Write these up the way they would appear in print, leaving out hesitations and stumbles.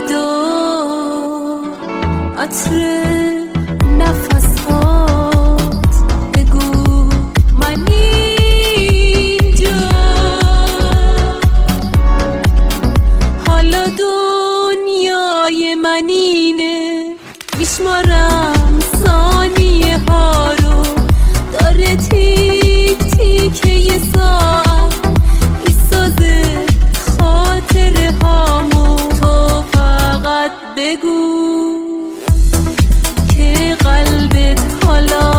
عطر نفسات بگو من اینجا. حالا دنیای من اینه، میشمارم ثانیه ها رو، داره تیک تیک یه ساعت میسازه خاطره هامو. تو فقط بگو که قلبت حالا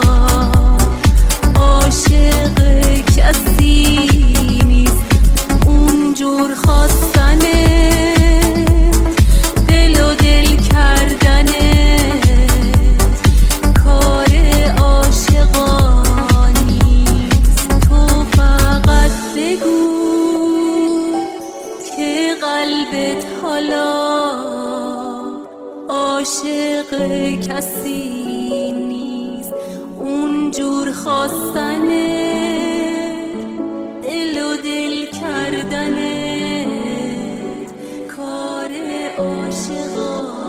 عاشق کسی نیست اونجور خواستنه، دل و دل کردنه کار عاشقا نیست. تو فقط بگو که قلبت حالا عاشق کسی نیست اونجور خواستنه، دل و دل کردنه کار عاشقا